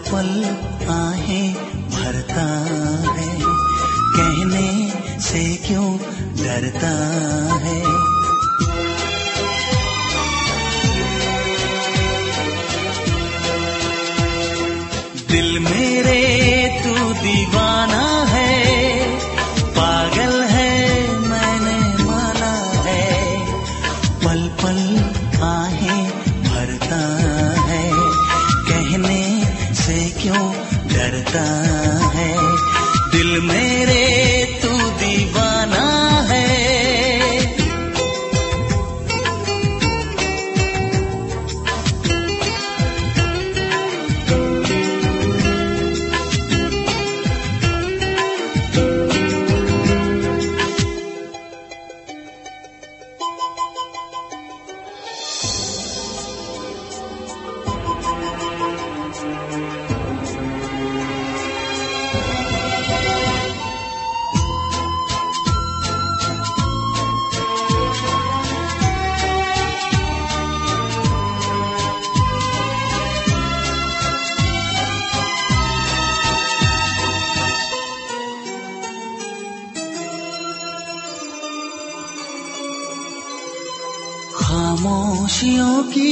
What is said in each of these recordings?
पल आहें भरता है, कहने से क्यों डरता है। दिल मेरे तू दीवाना है, पागल है मैंने माना है, पल पल आहें भरता है, कहने से क्यों डरता है। दिल मेरे तू दीवाना है। खामोशियों की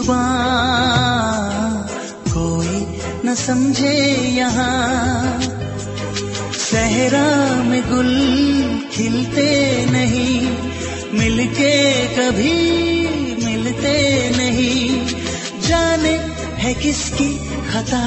जुबान कोई न समझे यहाँ, सहरा में गुल खिलते नहीं, मिलके कभी मिलते नहीं। जाने है किसकी खता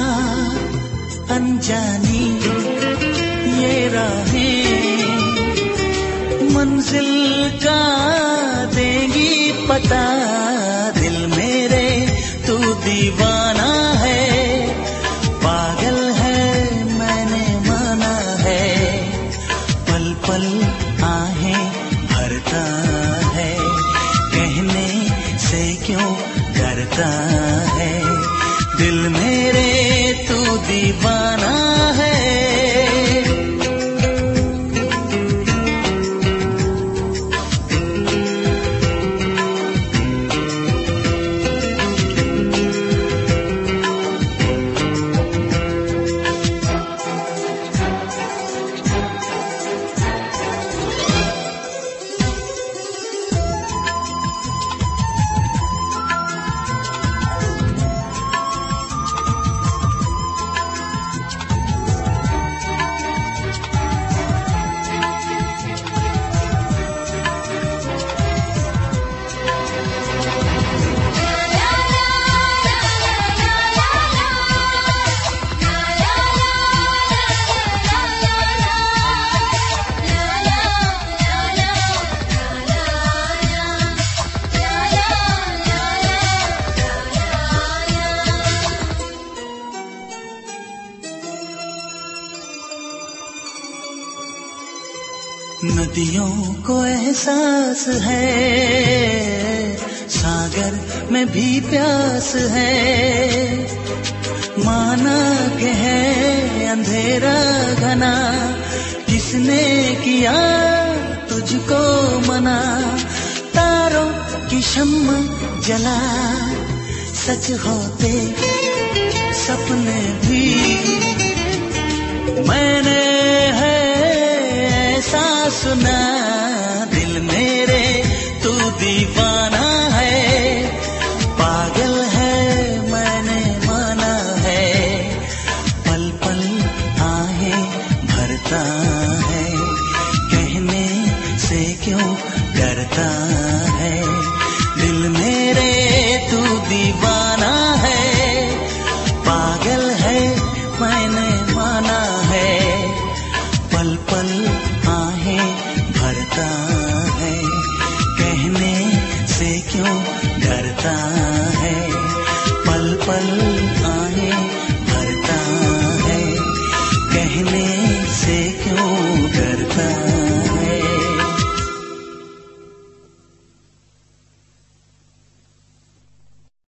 अनजानी ये राहें, मंजिल का देंगी पता। दिल मेरे तू दीवाना है, पागल है मैंने माना है, पल पल आहें भरता है, कहने से क्यों डरता है। दिल मेरे तू दीवाना है। नदियों को एहसास है, सागर में भी प्यास है, माना के है अंधेरा घना, किसने किया तुझको मना। तारों की शम्मा जला, सच होते सपने भी मैंने है ऐसा सुना। दिल मेरे तू दीवाना है, पागल है मैंने माना है, पल पल आहें भरता है, कहने से क्यों डरता है। दिल मेरे तू दीवाना है, पागल है मैंने माना है, पल पल आहें भरता है, कहने से क्यों डरता है। पल पल